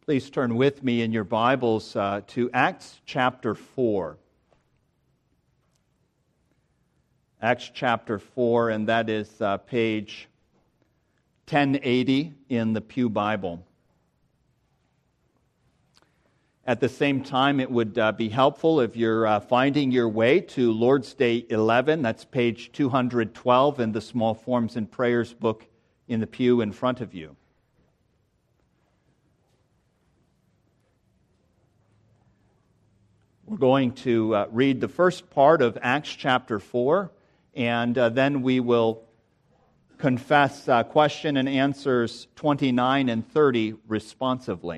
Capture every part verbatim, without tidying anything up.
Please turn with me in your Bibles uh, to Acts chapter four. Acts chapter four, and that is uh, page ten eighty in the Pew Bible. At the same time, it would uh, be helpful if you're uh, finding your way to Lord's Day eleven. That's page two hundred twelve in the Small Forms and Prayers book in the pew in front of you. We're going to uh, read the first part of Acts chapter four, and uh, then we will confess uh, question and answers twenty-nine and thirty responsively.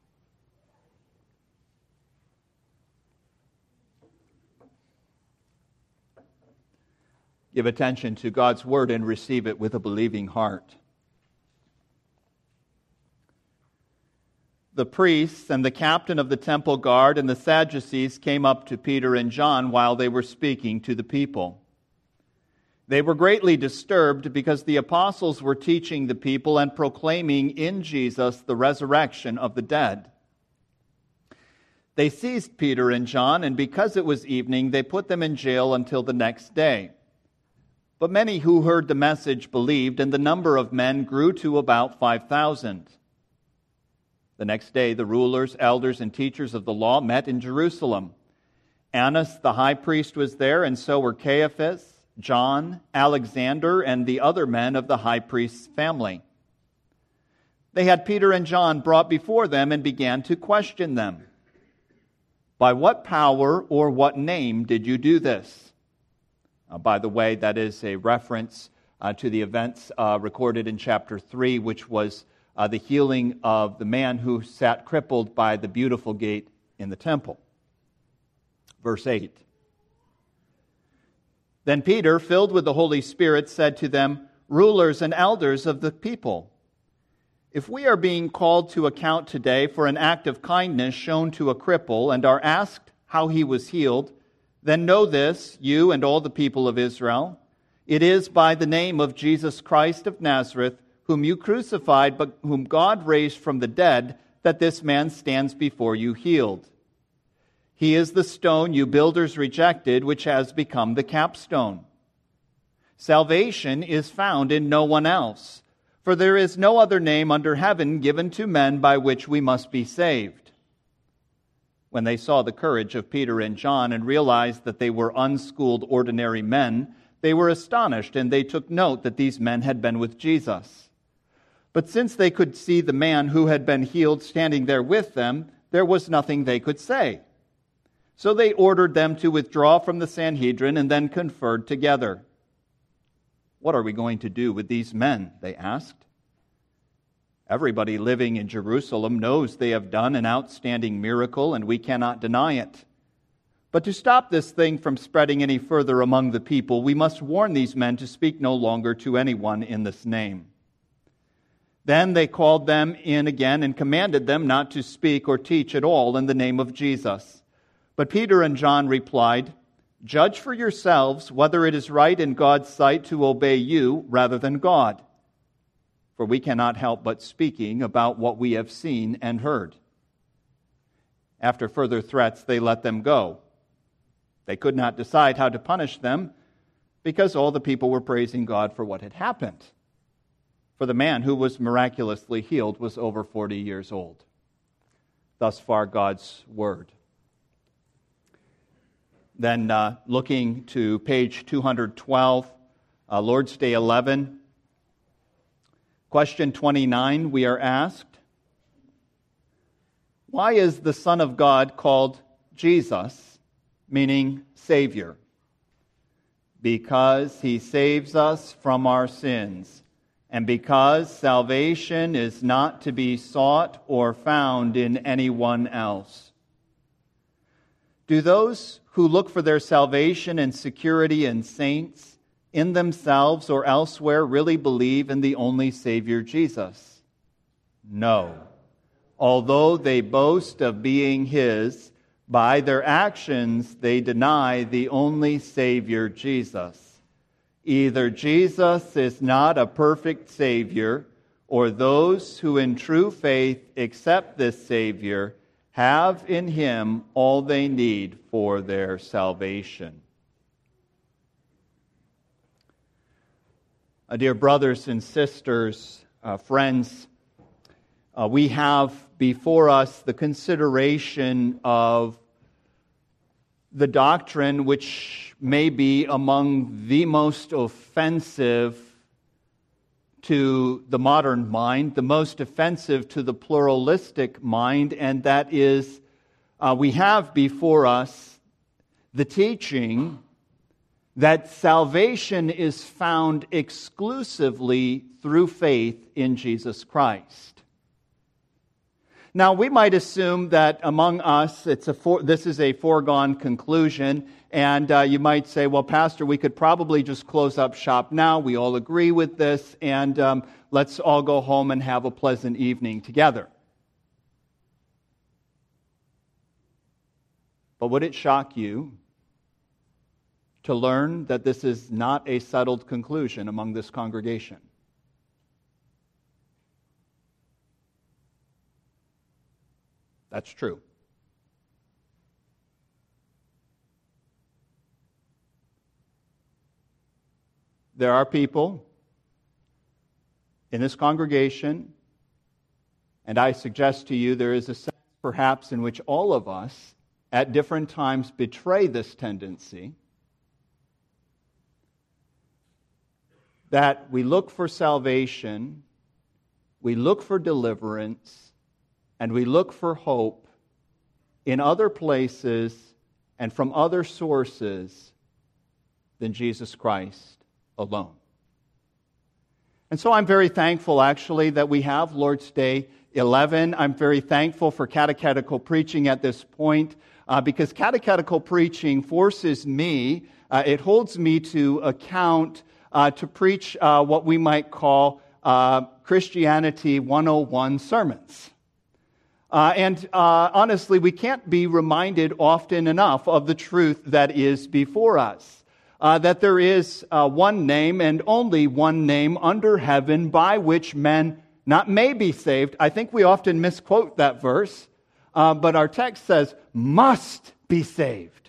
Give attention to God's word and receive it with a believing heart. The priests and the captain of the temple guard and the Sadducees came up to Peter and John while they were speaking to the people. They were greatly disturbed because the apostles were teaching the people and proclaiming in Jesus the resurrection of the dead. They seized Peter and John, and because it was evening, they put them in jail until the next day. But many who heard the message believed, and the number of men grew to about five thousand. The next day, the rulers, elders, and teachers of the law met in Jerusalem. Annas, the high priest, was there, and so were Caiaphas, John, Alexander, and the other men of the high priest's family. They had Peter and John brought before them and began to question them. By what power or what name did you do this? Uh, by the way, that is a reference uh, to the events uh, recorded in chapter three, which was Uh, the healing of the man who sat crippled by the beautiful gate in the temple. Verse eight. Then Peter, filled with the Holy Spirit, said to them, "Rulers and elders of the people, if we are being called to account today for an act of kindness shown to a cripple and are asked how he was healed, then know this, you and all the people of Israel, it is by the name of Jesus Christ of Nazareth, whom you crucified, but whom God raised from the dead, that this man stands before you healed. He is the stone you builders rejected, which has become the capstone. Salvation is found in no one else, for there is no other name under heaven given to men by which we must be saved." When they saw the courage of Peter and John and realized that they were unschooled ordinary men, they were astonished, and they took note that these men had been with Jesus. But since they could see the man who had been healed standing there with them, there was nothing they could say. So they ordered them to withdraw from the Sanhedrin and then conferred together. "What are we going to do with these men?" they asked. "Everybody living in Jerusalem knows they have done an outstanding miracle, and we cannot deny it. But to stop this thing from spreading any further among the people, we must warn these men to speak no longer to anyone in this name." Then they called them in again and commanded them not to speak or teach at all in the name of Jesus. But Peter and John replied, "Judge for yourselves whether it is right in God's sight to obey you rather than God. For we cannot help but speaking about what we have seen and heard." After further threats, they let them go. They could not decide how to punish them because all the people were praising God for what had happened. For the man who was miraculously healed was over forty years old. Thus far, God's word. Then uh, looking to page two hundred twelve, uh, Lord's Day eleven, question twenty-nine, we are asked, why is the Son of God called Jesus, meaning Savior? Because he saves us from our sins, and because salvation is not to be sought or found in anyone else. Do those who look for their salvation and security in saints, in themselves or elsewhere, really believe in the only Savior, Jesus? No. Although they boast of being His, by their actions they deny the only Savior, Jesus. Either Jesus is not a perfect Savior, or those who in true faith accept this Savior have in Him all they need for their salvation. Uh, dear brothers and sisters, uh, friends, uh, we have before us the consideration of the doctrine which may be among the most offensive to the modern mind, the most offensive to the pluralistic mind, and that is uh, we have before us the teaching that salvation is found exclusively through faith in Jesus Christ. Now, we might assume that among us, it's a for, this is a foregone conclusion, and uh, you might say, well, Pastor, we could probably just close up shop now. We all agree with this, and um, let's all go home and have a pleasant evening together. But would it shock you to learn that this is not a settled conclusion among this congregation? That's true. There are people in this congregation, and I suggest to you there is a sense perhaps in which all of us at different times betray this tendency, that we look for salvation, we look for deliverance, and we look for hope in other places and from other sources than Jesus Christ alone. And so I'm very thankful, actually, that we have Lord's Day eleven. I'm very thankful for catechetical preaching at this point, uh, because catechetical preaching forces me, uh, it holds me to account uh, to preach uh, what we might call uh, Christianity one oh one sermons. Uh, and uh, honestly, we can't be reminded often enough of the truth that is before us. Uh, that there is uh, one name and only one name under heaven by which men not may be saved. I think we often misquote that verse, uh, but our text says must be saved.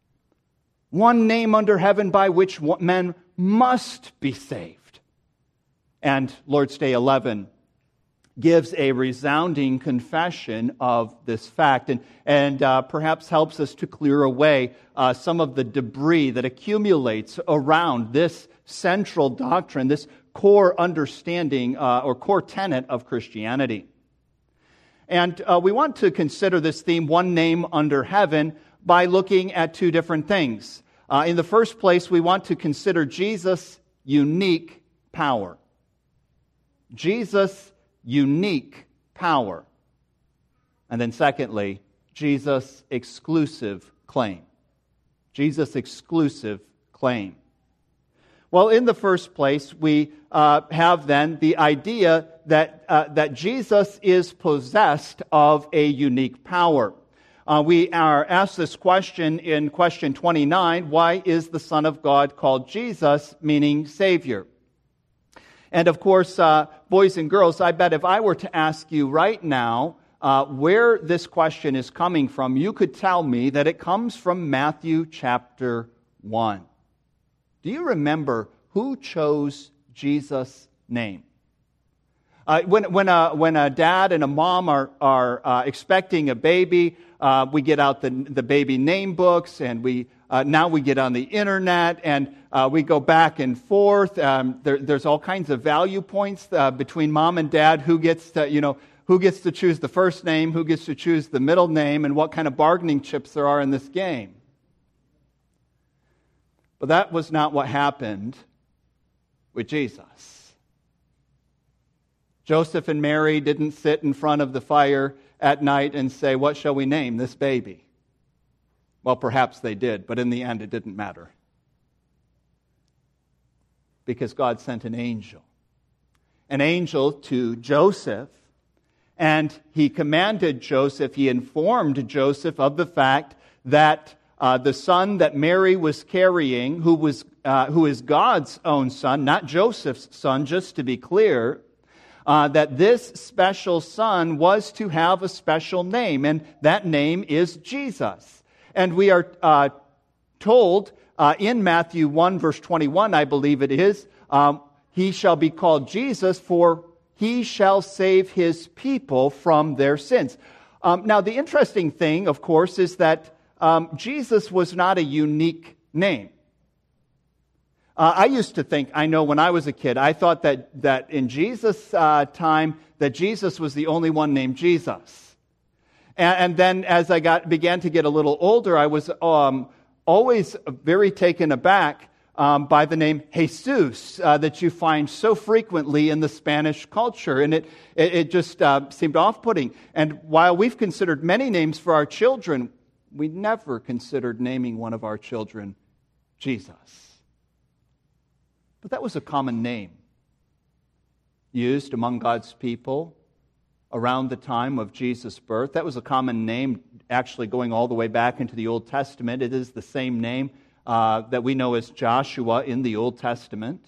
One name under heaven by which men must be saved. And Lord's Day eleven gives a resounding confession of this fact, and, and uh, perhaps helps us to clear away uh, some of the debris that accumulates around this central doctrine, this core understanding uh, or core tenet of Christianity. And uh, we want to consider this theme, one name under heaven, by looking at two different things. Uh, in the first place, we want to consider Jesus' unique power. Jesus' unique power. And then secondly, Jesus' exclusive claim. Jesus' exclusive claim. Well, in the first place, we uh, have then the idea that uh, that Jesus is possessed of a unique power. Uh, we are asked this question in question twenty-nine, why is the Son of God called Jesus, meaning Savior? And of course, uh, boys and girls, I bet if I were to ask you right now uh, where this question is coming from, you could tell me that it comes from Matthew chapter one. Do you remember who chose Jesus' name? Uh, when when a, when a dad and a mom are, are uh, expecting a baby, uh, we get out the, the baby name books, and we uh, now we get on the internet, and uh, we go back and forth. Um, there, there's all kinds of value points uh, between mom and dad. Who gets to, you know, who gets to choose the first name, who gets to choose the middle name, and what kind of bargaining chips there are in this game. But that was not what happened with Jesus. Joseph and Mary didn't sit in front of the fire at night and say, what shall we name this baby? Well, perhaps they did, but in the end it didn't matter. Because God sent an angel. An angel to Joseph, and he commanded Joseph, he informed Joseph of the fact that uh, the son that Mary was carrying, who was uh, who is God's own son, not Joseph's son, just to be clear, uh, that this special son was to have a special name, and that name is Jesus. And we are uh, told uh, in Matthew one, verse twenty-one, I believe it is, um, he shall be called Jesus, for he shall save his people from their sins. Um, now, the interesting thing, of course, is that um, Jesus was not a unique name. Uh, I used to think, I know when I was a kid, I thought that, that in Jesus' uh, time, that Jesus was the only one named Jesus. And, and then as I got began to get a little older, I was um, always very taken aback um, by the name Jesus uh, that you find so frequently in the Spanish culture. And it, it, it just uh, seemed off-putting. And while we've considered many names for our children, we never considered naming one of our children Jesus. But that was a common name used among God's people around the time of Jesus' birth. That was a common name actually going all the way back into the Old Testament. It is the same name uh, that we know as Joshua in the Old Testament.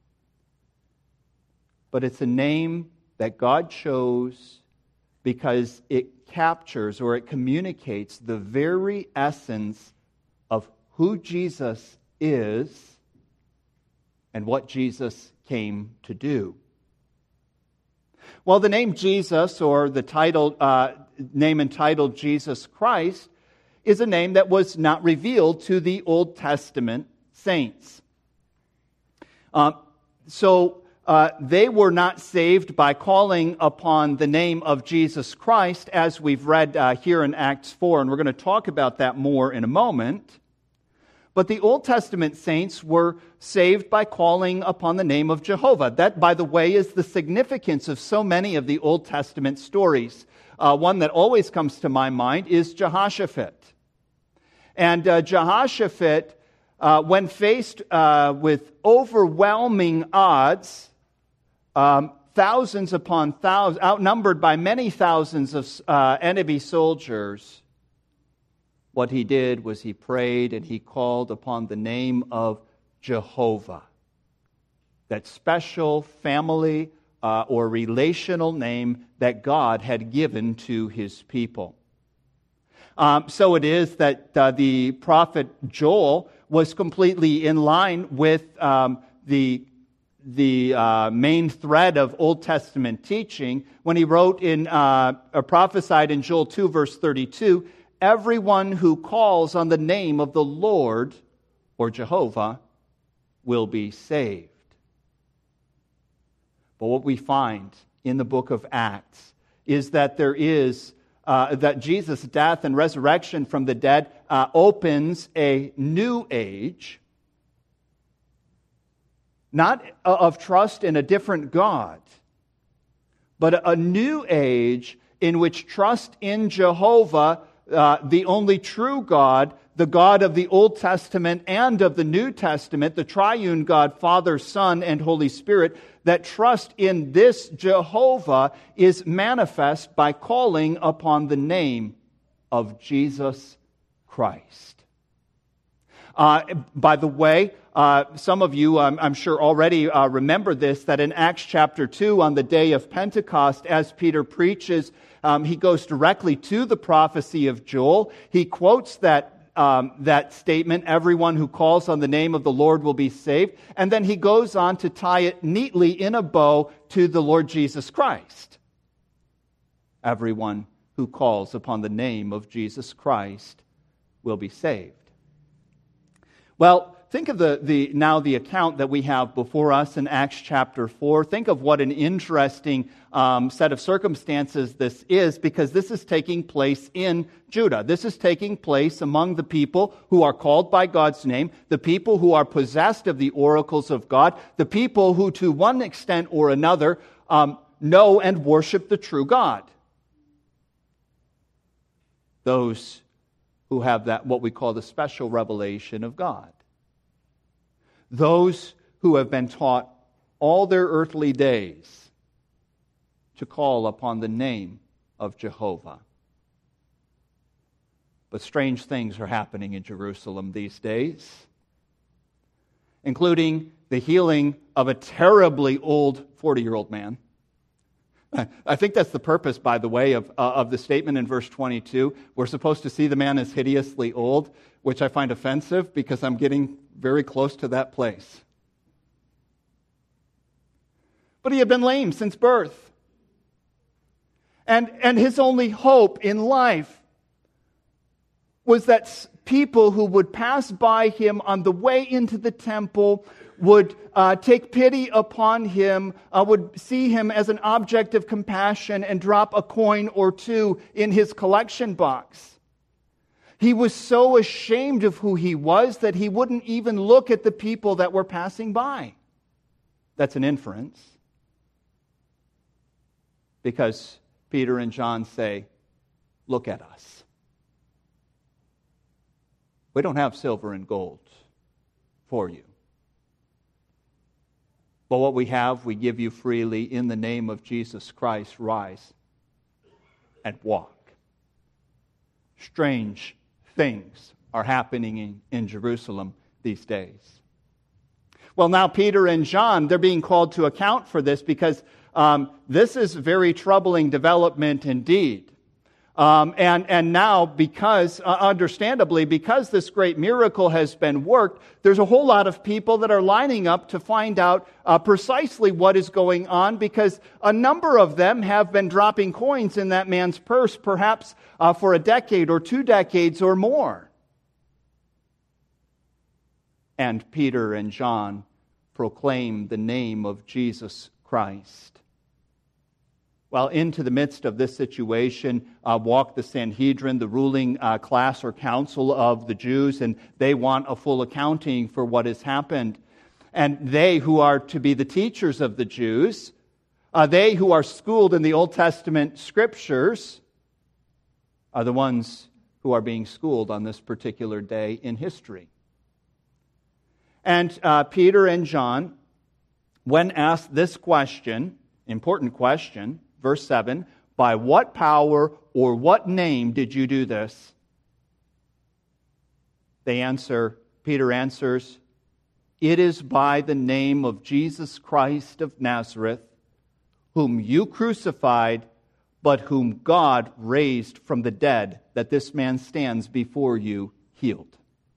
But it's a name that God chose because it captures or it communicates the very essence of who Jesus is and what Jesus came to do. Well, the name Jesus, or the title uh, name entitled Jesus Christ, is a name that was not revealed to the Old Testament saints. Uh, so uh, they were not saved by calling upon the name of Jesus Christ, as we've read uh, here in Acts four, and we're going to talk about that more in a moment. But the Old Testament saints were saved by calling upon the name of Jehovah. That, by the way, is the significance of so many of the Old Testament stories. Uh, one that always comes to my mind is Jehoshaphat. And uh, Jehoshaphat, uh, when faced uh, with overwhelming odds, um, thousands upon thousands, outnumbered by many thousands of uh, enemy soldiers, what he did was he prayed and he called upon the name of Jehovah, that special family uh, or relational name that God had given to his people. Um, so it is that uh, the prophet Joel was completely in line with um, the the uh, main thread of Old Testament teaching when he wrote in uh, or prophesied in Joel two verse thirty-two. Everyone who calls on the name of the Lord, or Jehovah, will be saved. But what we find in the book of Acts is that there is, uh, that Jesus' death and resurrection from the dead uh, opens a new age, not of trust in a different God, but a new age in which trust in Jehovah, Uh, the only true God, the God of the Old Testament and of the New Testament, the triune God, Father, Son, and Holy Spirit, that trust in this Jehovah is manifest by calling upon the name of Jesus Christ. Uh, by the way, uh, some of you, I'm, I'm sure, already uh, remember this, that in Acts chapter two, on the day of Pentecost, as Peter preaches, Um, he goes directly to the prophecy of Joel. He quotes that um, that statement, everyone who calls on the name of the Lord will be saved. And then he goes on to tie it neatly in a bow to the Lord Jesus Christ. Everyone who calls upon the name of Jesus Christ will be saved. Well, think of the, the now the account that we have before us in Acts chapter four. Think of what an interesting um, set of circumstances this is, because this is taking place in Judah. This is taking place among the people who are called by God's name, the people who are possessed of the oracles of God, the people who to one extent or another um, know and worship the true God. Those who have that, what we call the special revelation of God. Those who have been taught all their earthly days to call upon the name of Jehovah. But strange things are happening in Jerusalem these days, including the healing of a terribly old forty-year-old man I think that's the purpose, by the way, of, uh, of the statement in verse twenty-two. We're supposed to see the man as hideously old, which I find offensive because I'm getting very close to that place. But he had been lame since birth. And, and his only hope in life was that people who would pass by him on the way into the temple would uh, take pity upon him, uh, would see him as an object of compassion and drop a coin or two in his collection box. He was so ashamed of who he was that he wouldn't even look at the people that were passing by. That's an inference. Because Peter and John say, look at us. We don't have silver and gold for you. But what we have, we give you freely. In the name of Jesus Christ, rise and walk. Strange things are happening in, in Jerusalem these days. Well, now Peter and John, they're being called to account for this because um, this is very troubling development indeed. Um, and, and now, because, uh, understandably, because this great miracle has been worked, there's a whole lot of people that are lining up to find out uh, precisely what is going on, because a number of them have been dropping coins in that man's purse, perhaps uh, for a decade or two decades or more. And Peter and John proclaim the name of Jesus Christ. Well, into the midst of this situation uh, walked the Sanhedrin, the ruling uh, class or council of the Jews, and they want a full accounting for what has happened. And they who are to be the teachers of the Jews, uh, they who are schooled in the Old Testament scriptures, are the ones who are being schooled on this particular day in history. And uh, Peter and John, when asked this question, important question, verse seven, by what power or what name did you do this? They answer, Peter answers, it is by the name of Jesus Christ of Nazareth, whom you crucified, but whom God raised from the dead, that this man stands before you healed.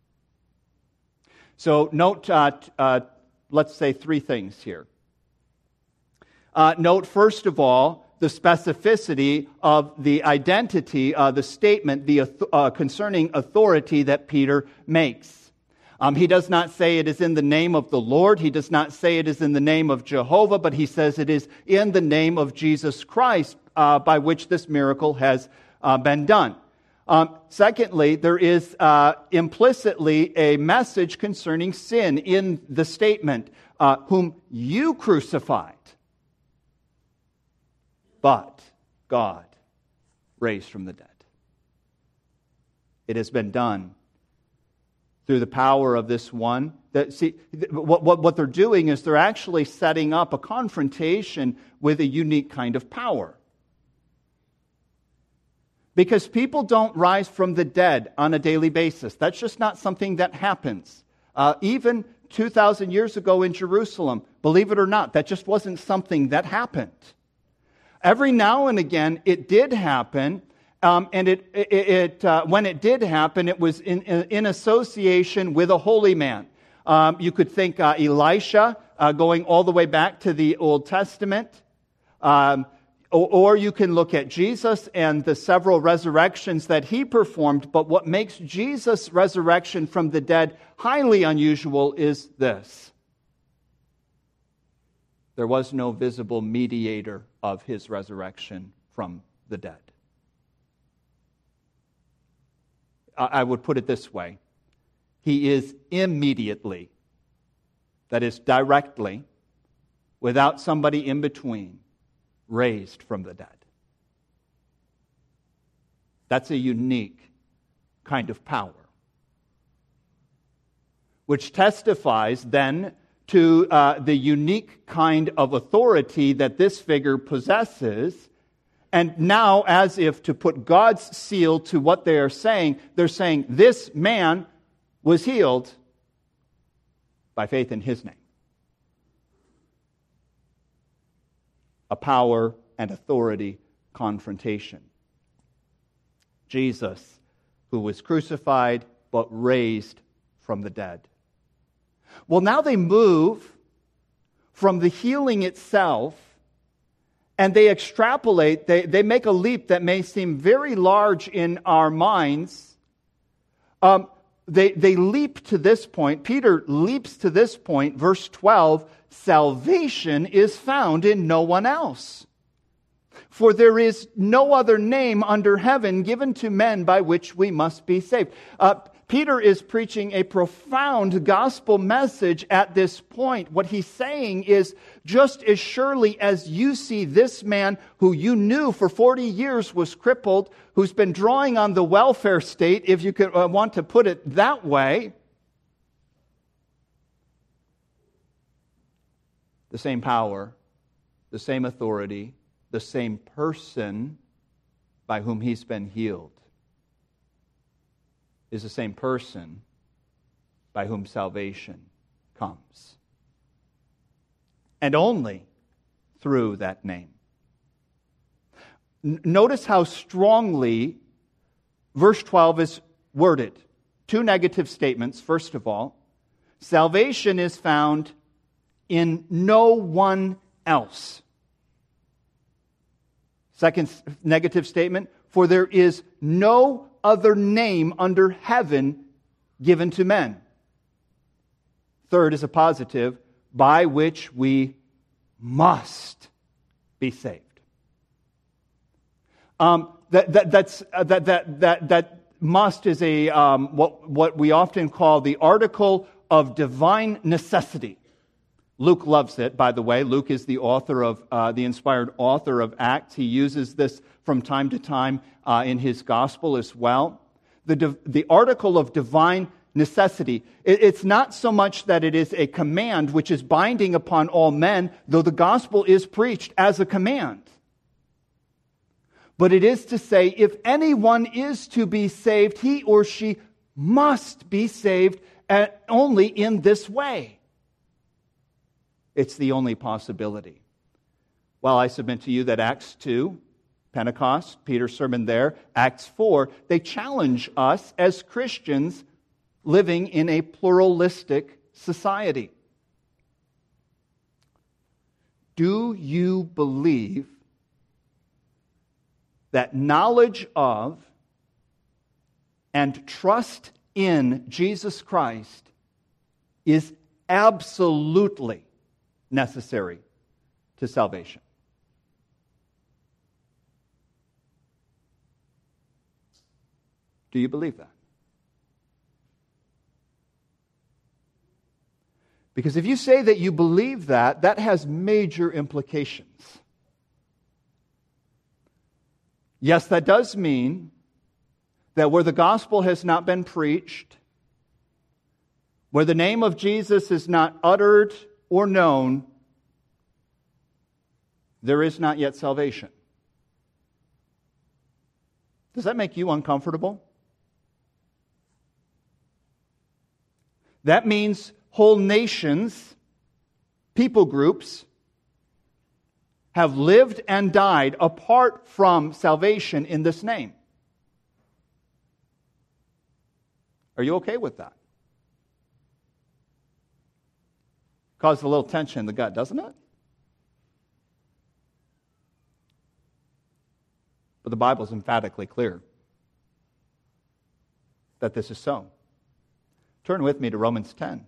So note, uh, uh, let's say three things here. Uh, note, first of all, the specificity of the identity, uh, the statement the uh, concerning authority that Peter makes. Um, he does not say it is in the name of the Lord. He does not say it is in the name of Jehovah, but he says it is in the name of Jesus Christ uh, by which this miracle has uh, been done. Um, secondly, there is uh, implicitly a message concerning sin in the statement, uh, whom you crucified. But God raised from the dead. It has been done through the power of this one. That, see, what, what, what they're doing is they're actually setting up a confrontation with a unique kind of power. Because people don't rise from the dead on a daily basis. That's just not something that happens. Uh, even two thousand years ago in Jerusalem, believe it or not, that just wasn't something that happened. Every now and again, it did happen, um, and it, it, it uh, when it did happen, it was in, in association with a holy man. Um, you could think uh, Elisha, uh, going all the way back to the Old Testament, um, or, or you can look at Jesus and the several resurrections that he performed. But what makes Jesus' resurrection from the dead highly unusual is this. There was no visible mediator of his resurrection from the dead. I would put it this way. He is immediately, that is directly, without somebody in between, raised from the dead. That's a unique kind of power, which testifies then to uh, the unique kind of authority that this figure possesses. And now, as if to put God's seal to what they are saying, they're saying this man was healed by faith in his name. A power and authority confrontation. Jesus, who was crucified but raised from the dead. Well, now they move from the healing itself, and they extrapolate, they, they make a leap that may seem very large in our minds. Um, they, they leap to this point. Peter leaps to this point, verse twelve, salvation is found in no one else. For there is no other name under heaven given to men by which we must be saved. Uh, Peter is preaching a profound gospel message at this point. What he's saying is, just as surely as you see this man who you knew for forty years was crippled, who's been drawing on the welfare state, if you could uh, want to put it that way, the same power, the same authority, the same person by whom he's been healed is the same person by whom salvation comes. And only through that name. N- notice how strongly verse twelve is worded. Two negative statements. First of all, salvation is found in no one else. Second negative statement, for there is no other name under heaven given to men. Third is a positive, by which we must be saved. Um, that, that, that's, uh, that, that, that, that must is a um, what, what we often call the article of divine necessity. Luke loves it, by the way. Luke is the author of, uh, the inspired author of Acts. He uses this from time to time uh, in his gospel as well. The, the article of divine necessity. It, it's not so much that it is a command which is binding upon all men, though the gospel is preached as a command. But it is to say, if anyone is to be saved, he or she must be saved at, only in this way. It's the only possibility. Well, I submit to you that Acts two, Pentecost, Peter's sermon there, Acts four, they challenge us as Christians living in a pluralistic society. Do you believe that knowledge of and trust in Jesus Christ is absolutely necessary to salvation? Do you believe that? Because if you say that you believe that, that has major implications. Yes, that does mean that where the gospel has not been preached, where the name of Jesus is not uttered or known, there is not yet salvation. Does that make you uncomfortable? That means whole nations, people groups, have lived and died apart from salvation in this name. Are you okay with that? Causes a little tension in the gut, doesn't it? But the Bible is emphatically clear that this is so. Turn with me to Romans ten.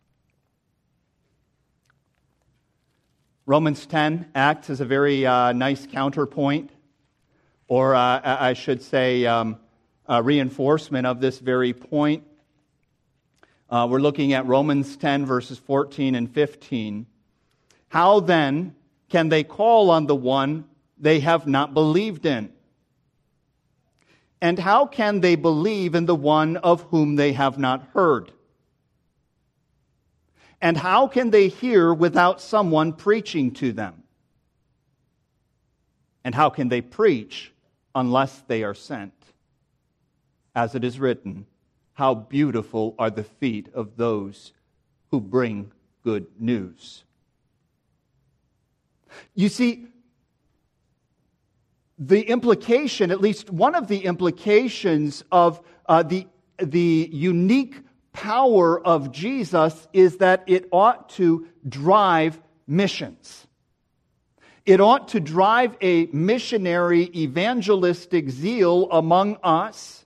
Romans ten acts as a very uh, nice counterpoint, or uh, I should say um, a reinforcement of this very point. Uh, we're looking at Romans ten, verses fourteen and fifteen. How then can they call on the one they have not believed in? And how can they believe in the one of whom they have not heard? And how can they hear without someone preaching to them? And how can they preach unless they are sent? As it is written, how beautiful are the feet of those who bring good news. You see, the implication, at least one of the implications of uh, the, the unique power of Jesus is that it ought to drive missions. It ought to drive a missionary evangelistic zeal among us.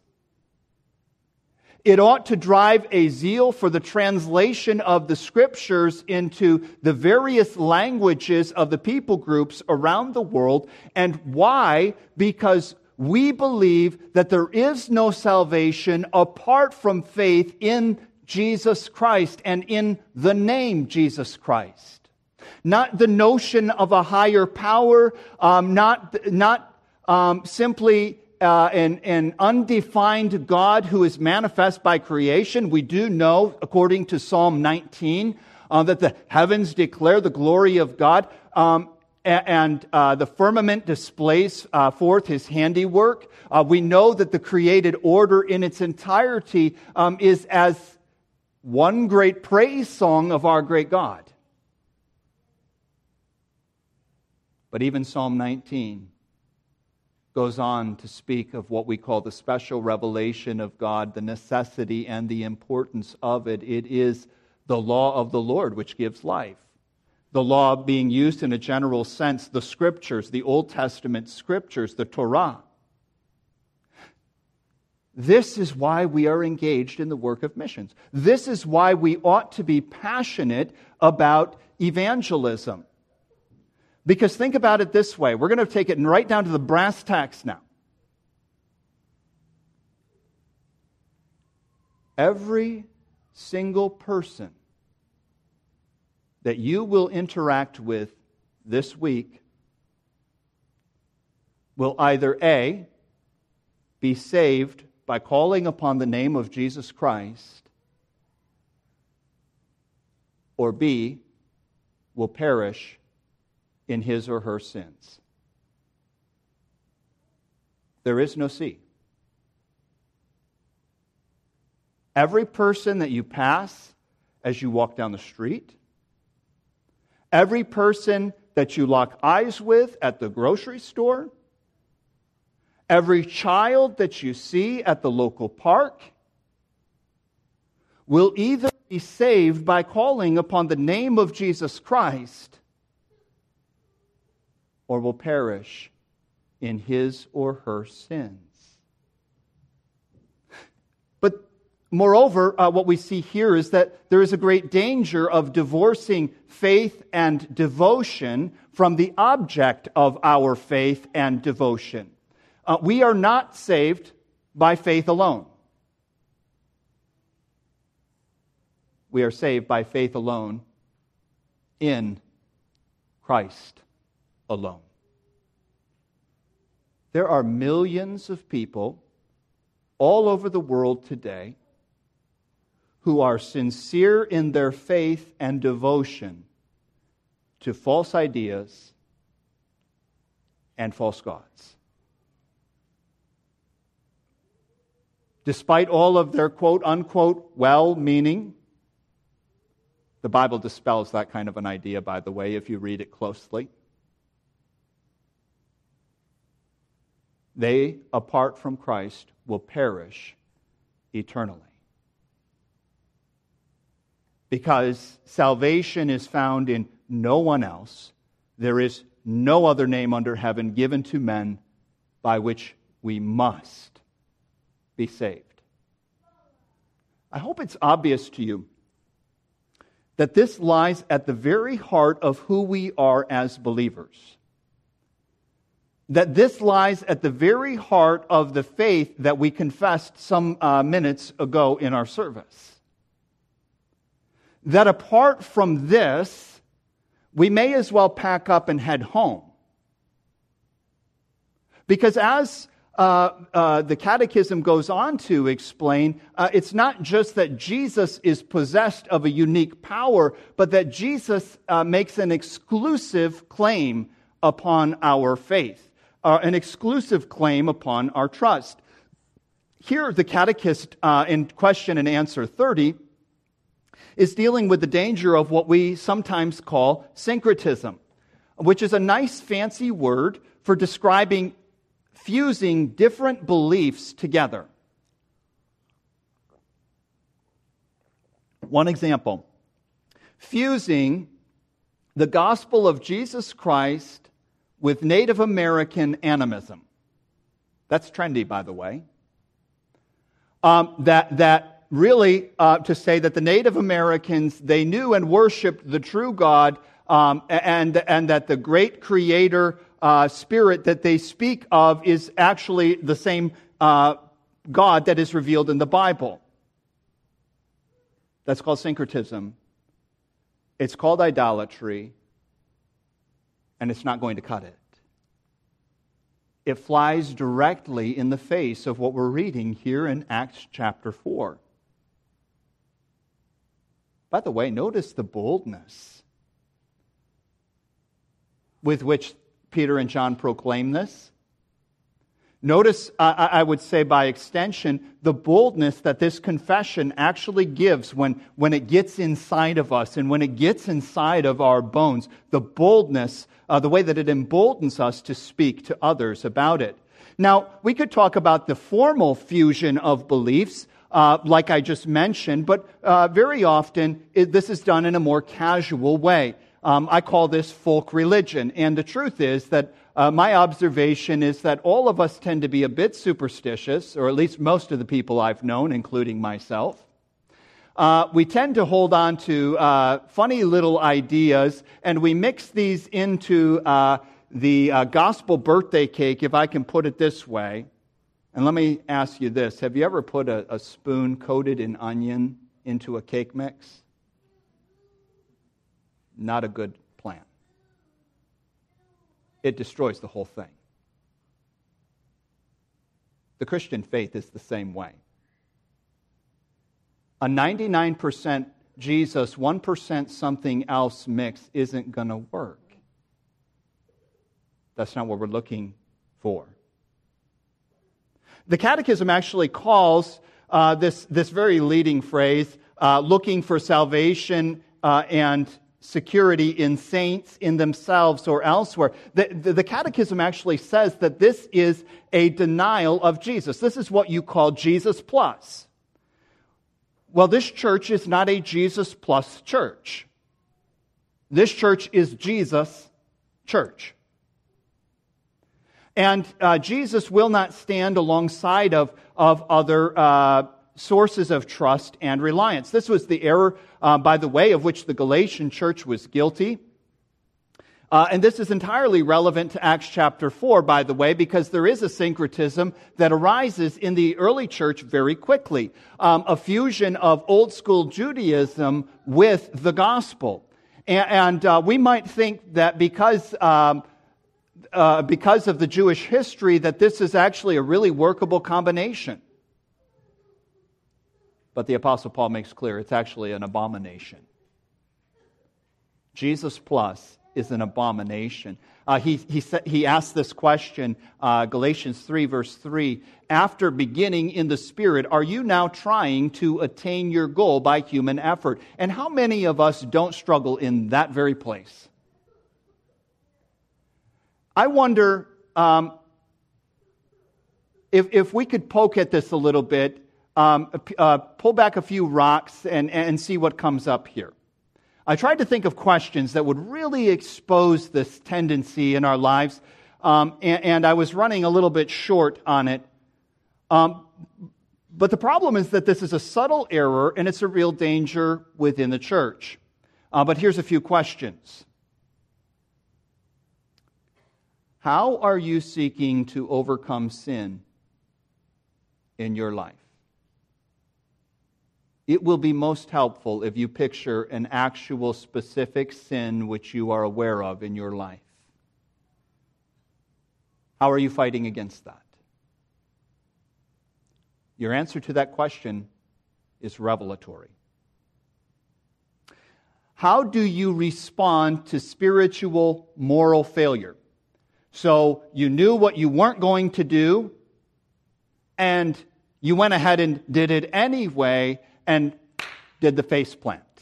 It ought to drive a zeal for the translation of the Scriptures into the various languages of the people groups around the world. And why? Because we believe that there is no salvation apart from faith in Jesus Christ and in the name Jesus Christ. Not the notion of a higher power, um, not, not um, simply Uh, an, an undefined God who is manifest by creation. We do know, according to Psalm nineteen, uh, that the heavens declare the glory of God, um, and, and uh, the firmament displays uh, forth His handiwork. Uh, we know that the created order in its entirety um, is as one great praise song of our great God. But even Psalm nineteen goes on to speak of what we call the special revelation of God, the necessity and the importance of it. It is the law of the Lord which gives life. The law being used in a general sense, the Scriptures, the Old Testament Scriptures, the Torah. This is why we are engaged in the work of missions. This is why we ought to be passionate about evangelism. Because think about it this way. We're going to take it right down to the brass tacks now. Every single person that you will interact with this week will either A, be saved by calling upon the name of Jesus Christ, or B, will perish in his or her sins. There is no C. Every person that you pass as you walk down the street, every person that you lock eyes with at the grocery store, every child that you see at the local park will either be saved by calling upon the name of Jesus Christ or will perish in his or her sins. But moreover, uh, what we see here is that there is a great danger of divorcing faith and devotion from the object of our faith and devotion. Uh, we are not saved by faith alone. We are saved by faith alone in Christ alone. There are millions of people all over the world today who are sincere in their faith and devotion to false ideas and false gods. Despite all of their quote-unquote well-meaning, the Bible dispels that kind of an idea, by the way, if you read it closely. They, apart from Christ, will perish eternally. Because salvation is found in no one else. There is no other name under heaven given to men by which we must be saved. I hope it's obvious to you that this lies at the very heart of who we are as believers. That this lies at the very heart of the faith that we confessed some uh, minutes ago in our service. That apart from this, we may as well pack up and head home. Because as uh, uh, the Catechism goes on to explain, uh, it's not just that Jesus is possessed of a unique power, but that Jesus uh, makes an exclusive claim upon our faith. Uh, an exclusive claim upon our trust. Here, the catechist uh, in question and answer thirty is dealing with the danger of what we sometimes call syncretism, which is a nice fancy word for describing fusing different beliefs together. One example, fusing the gospel of Jesus Christ with Native American animism. That's trendy, by the way. Um, that that really uh, to say that the Native Americans, they knew and worshiped the true God, um, and and that the great Creator uh, Spirit that they speak of is actually the same uh, God that is revealed in the Bible. That's called syncretism. It's called idolatry, and it's not going to cut it. It flies directly in the face of what we're reading here in Acts chapter four. By the way, notice the boldness with which Peter and John proclaim this. Notice, uh, I would say by extension, the boldness that this confession actually gives when, when it gets inside of us and when it gets inside of our bones. The boldness, uh, the way that it emboldens us to speak to others about it. Now, we could talk about the formal fusion of beliefs, uh, like I just mentioned, but uh, very often it, this is done in a more casual way. Um, I call this folk religion, and the truth is that Uh, my observation is that all of us tend to be a bit superstitious, or at least most of the people I've known, including myself. Uh, we tend to hold on to uh, funny little ideas, and we mix these into uh, the uh, gospel birthday cake, if I can put it this way. And let me ask you this. Have you ever put a, a spoon coated in onion into a cake mix? Not a good plan. It destroys the whole thing. The Christian faith is the same way. A ninety-nine percent Jesus, one percent something else mix isn't going to work. That's not what we're looking for. The Catechism actually calls uh, this, this very leading phrase, uh, looking for salvation uh, and security in saints, in themselves, or elsewhere. The, the, the Catechism actually says that this is a denial of Jesus. This is what you call Jesus plus. Well, this church is not a Jesus plus church. This church is Jesus' church. And uh, Jesus will not stand alongside of, of other uh, sources of trust and reliance. This was the error, uh, by the way, of which the Galatian church was guilty. Uh, and this is entirely relevant to Acts chapter four, by the way, because there is a syncretism that arises in the early church very quickly. Um, a fusion of old school Judaism with the gospel. And, and uh, we might think that because... Um, Uh, because of the Jewish history, that this is actually a really workable combination. But the Apostle Paul makes clear it's actually an abomination. Jesus plus is an abomination. Uh, he he sa- he asked this question, uh, Galatians three, verse three, after beginning in the Spirit, are you now trying to attain your goal by human effort? And how many of us don't struggle in that very place? I wonder um, if if we could poke at this a little bit, um, uh, pull back a few rocks and, and see what comes up here. I tried to think of questions that would really expose this tendency in our lives, um, and, and I was running a little bit short on it. Um, but the problem is that this is a subtle error, and it's a real danger within the church. Uh, but here's a few questions. How are you seeking to overcome sin in your life? It will be most helpful if you picture an actual specific sin which you are aware of in your life. How are you fighting against that? Your answer to that question is revelatory. How do you respond to spiritual moral failure? So you knew what you weren't going to do, and you went ahead and did it anyway, and did the face plant.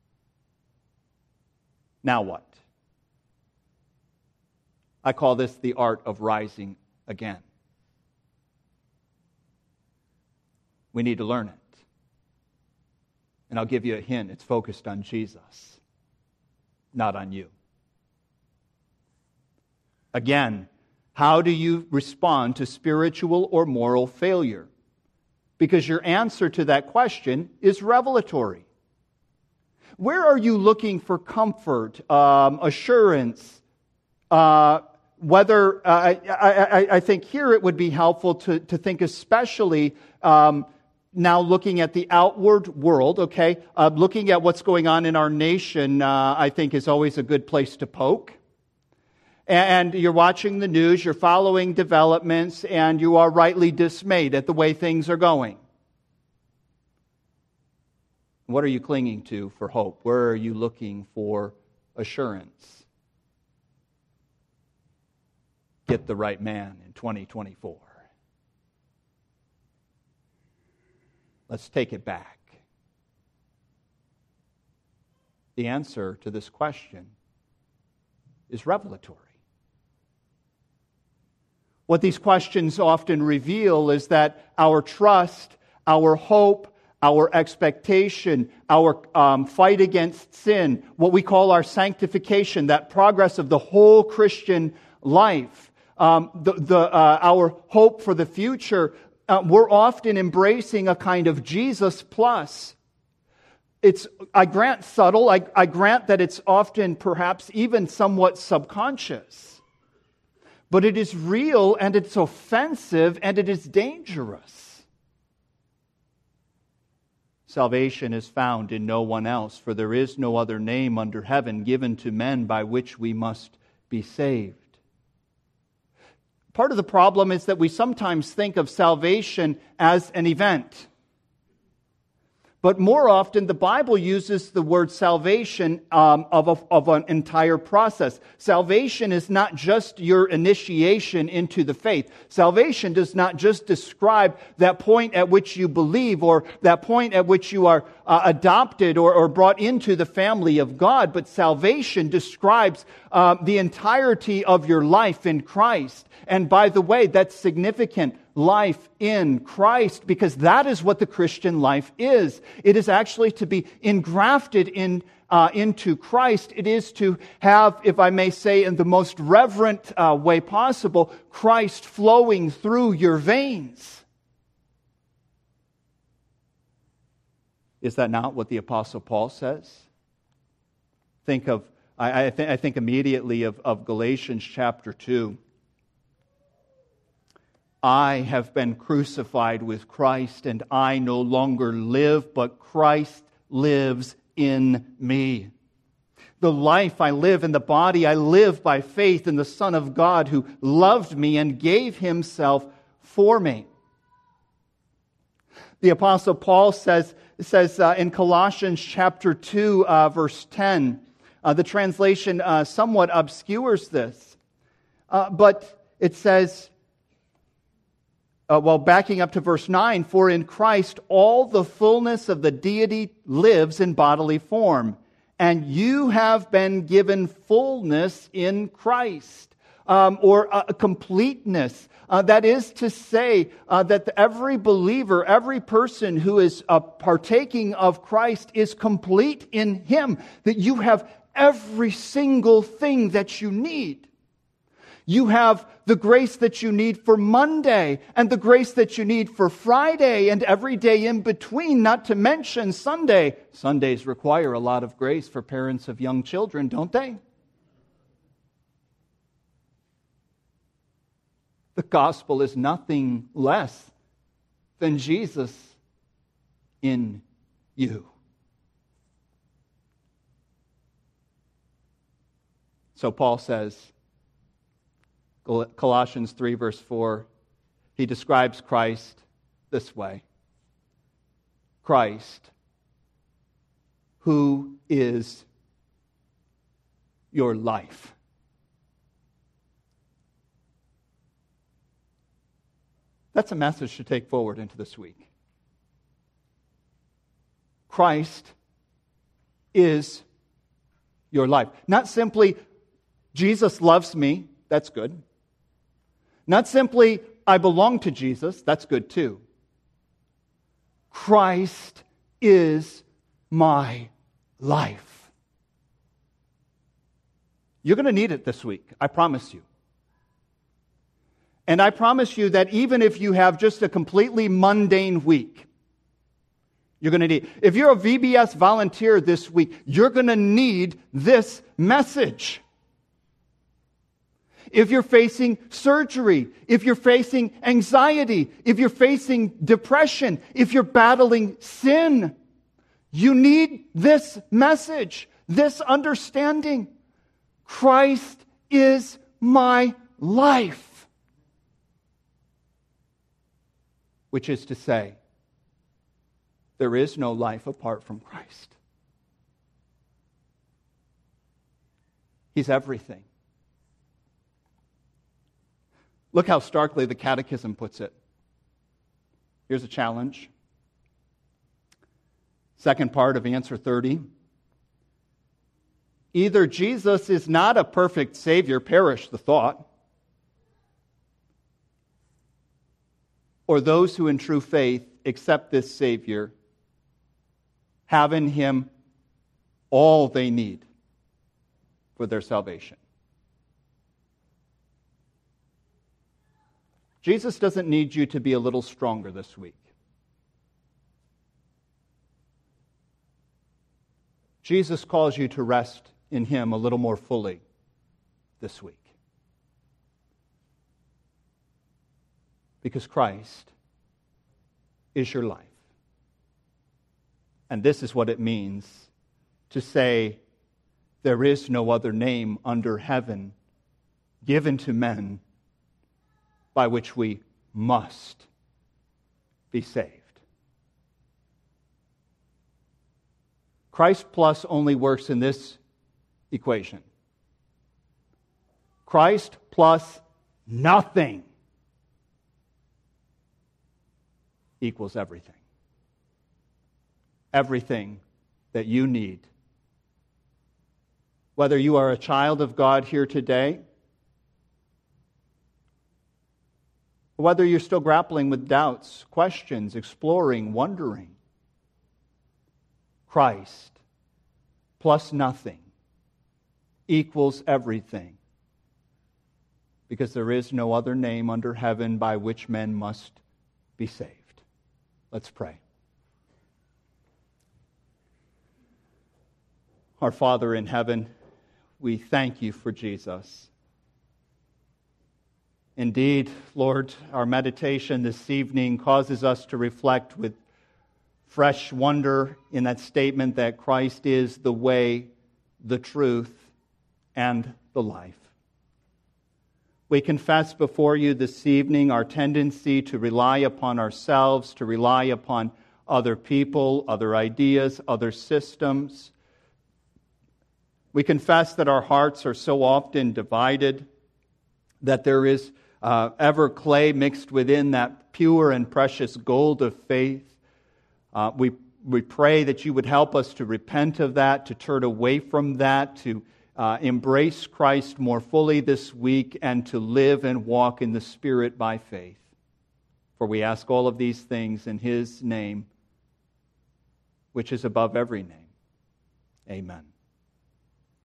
Now what? I call this the art of rising again. We need to learn it. And I'll give you a hint. It's focused on Jesus, not on you. Again, how do you respond to spiritual or moral failure? Because your answer to that question is revelatory. Where are you looking for comfort, um, assurance? Uh, whether, uh, I, I, I think here it would be helpful to, to think especially um, now looking at the outward world, okay? Uh, looking at what's going on in our nation, uh, I think is always a good place to poke. And you're watching the news, you're following developments, and you are rightly dismayed at the way things are going. What are you clinging to for hope? Where are you looking for assurance? Get the right man in twenty twenty-four. Let's take it back. The answer to this question is revelatory. What these questions often reveal is that our trust, our hope, our expectation, our um, fight against sin, what we call our sanctification, that progress of the whole Christian life, um, the, the, uh, our hope for the future, uh, we're often embracing a kind of Jesus plus. It's, I grant, subtle. I, I grant that it's often perhaps even somewhat subconscious. But it is real, and it's offensive, and it is dangerous. Salvation is found in no one else, for there is no other name under heaven given to men by which we must be saved. Part of the problem is that we sometimes think of salvation as an event. But more often, the Bible uses the word salvation um, of, a, of an entire process. Salvation is not just your initiation into the faith. Salvation does not just describe that point at which you believe or that point at which you are uh, adopted or, or brought into the family of God. But salvation describes uh, the entirety of your life in Christ. And by the way, that's significant. Life in Christ, because that is what the Christian life is. It is actually to be engrafted in uh, into Christ. It is to have, if I may say, in the most reverent uh, way possible, Christ flowing through your veins. Is that not what the Apostle Paul says? Think of, I, I, th- I think immediately of, of Galatians chapter two. I have been crucified with Christ, and I no longer live, but Christ lives in me. The life I live in the body, I live by faith in the Son of God who loved me and gave himself for me. The Apostle Paul says, says uh, in Colossians chapter two, uh, verse ten, uh, the translation uh, somewhat obscures this, uh, but it says, Uh, well, backing up to verse nine, for in Christ all the fullness of the deity lives in bodily form, and you have been given fullness in Christ, um, or a, a completeness. Uh, that is to say uh, that every believer, every person who is uh, partaking of Christ is complete in Him, that you have every single thing that you need. You have the grace that you need for Monday and the grace that you need for Friday and every day in between, not to mention Sunday. Sundays require a lot of grace for parents of young children, don't they? The gospel is nothing less than Jesus in you. So Paul says, Colossians three, verse four, he describes Christ this way. Christ, who is your life. That's a message to take forward into this week. Christ is your life. Not simply, Jesus loves me, that's good. Not simply, I belong to Jesus, that's good too. Christ is my life. You're going to need it this week, I promise you. And I promise you that even if you have just a completely mundane week, you're going to need. If you're a V B S volunteer this week, you're going to need this message. If you're facing surgery, if you're facing anxiety, if you're facing depression, if you're battling sin, you need this message, this understanding. Christ is my life. Which is to say, there is no life apart from Christ. He's everything. Look how starkly the Catechism puts it. Here's a challenge. Second part of answer thirty. Either Jesus is not a perfect Savior, perish the thought, or those who in true faith accept this Savior have in Him all they need for their salvation. Jesus doesn't need you to be a little stronger this week. Jesus calls you to rest in Him a little more fully this week. Because Christ is your life. And this is what it means to say, there is no other name under heaven given to men by which we must be saved. Christ plus only works in this equation. Christ plus nothing equals everything. Everything that you need. Whether you are a child of God here today, whether you're still grappling with doubts, questions, exploring, wondering, Christ plus nothing equals everything. Because there is no other name under heaven by which men must be saved. Let's pray. Our Father in heaven, we thank you for Jesus. Indeed, Lord, our meditation this evening causes us to reflect with fresh wonder in that statement that Christ is the way, the truth, and the life. We confess before you this evening our tendency to rely upon ourselves, to rely upon other people, other ideas, other systems. We confess that our hearts are so often divided, that there is uh, ever clay mixed within that pure and precious gold of faith. Uh, we, we pray that you would help us to repent of that, to turn away from that, to uh, embrace Christ more fully this week, and to live and walk in the Spirit by faith. For we ask all of these things in His name, which is above every name. Amen.